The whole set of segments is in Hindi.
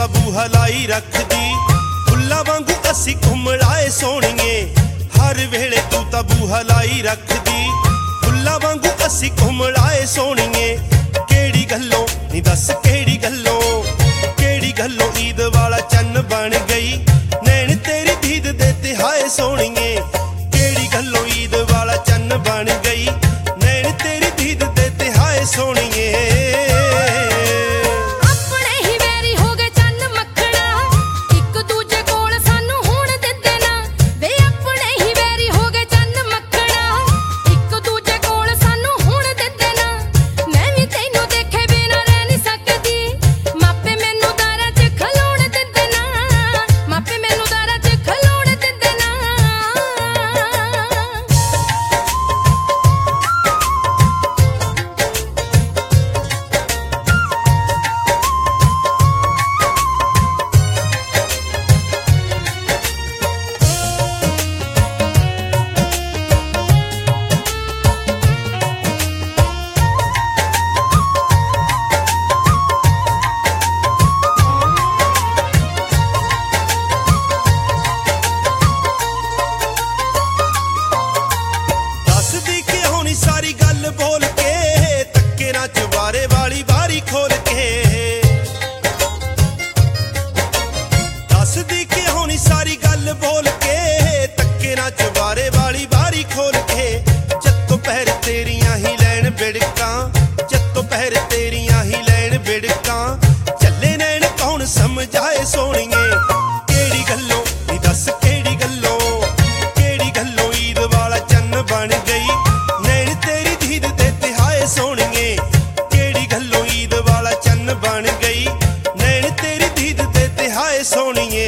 बूहा लाई रखदी, फुल्लां वांगू असी घुमड़ाए सोहणीए। हर वेले तू तां बूहा लाई रखदी, फुल्लां वांगू असी घुमड़ाए सोहणीए। केड़ी गल्लों नी दस केड़ी गल्लों, केड़ी गल्लों ईद वाला चन्न बन गई, नैन तेरी दीद दे ते हाय सोहणीए। केड़ी गल्लों ईद वाला चन्न बन गई, नैन तेरी दीद दे ते हाय सोहणीए। सारी गल बोल के तक्के ना चवारे वाली बारी खोल के, दस दी के होनी सारी गल बोल के तक्के ना चवारे वाली बारी खोल के। जत्तो पैर तेरियां ही लैन बिड़कां, जत्तो पैर तेरियां ही लैन बिड़कां, चले नैन कौन समझाए सोहणीए। केड़ी गल्लों नी दस केड़ी गल्लों, केड़ी गल्लों ईद वाला चन्न बन गई, सोहणीए। केड़ी गल्लों ईद वाला चन्न बन गई, नैन तेरी दीद दे ते हाय सोहणीए।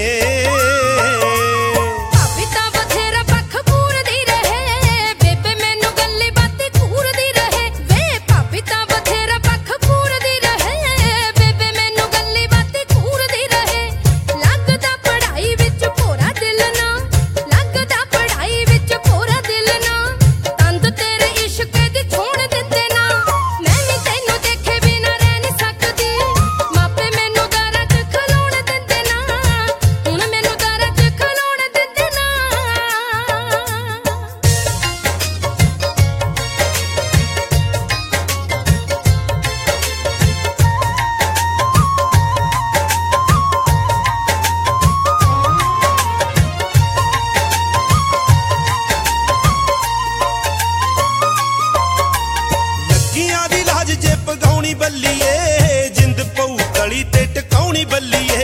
बल्लीए जिंद पऊ तली ते टकाउणी बल्लीए,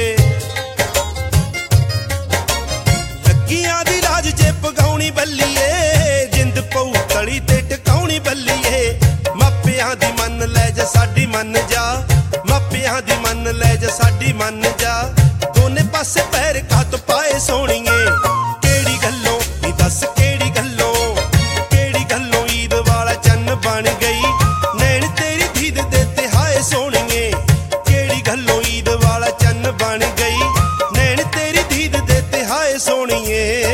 लग्गियां दी लाज जे पगाउणी बल्लीए, जिंद पऊ तली ते टकाउणी बल्लीए। मापियां दी मन लै जा साडी मन जा, मापियां दी मन लै जा साडी मन जा, दोने पासे पैर घात पाए सोहणीए। केड़ी गल्लों नी दस केड़ी गल्लों, केड़ी गल्लों ईद वाला चन्न बन गई, नैन तेरी दीद दे ते हाय सोहणीए। केड़ी गल्लों ईद वाला चन्न बन गई, नैन तेरी दीद दे ते हाय सोहणीए।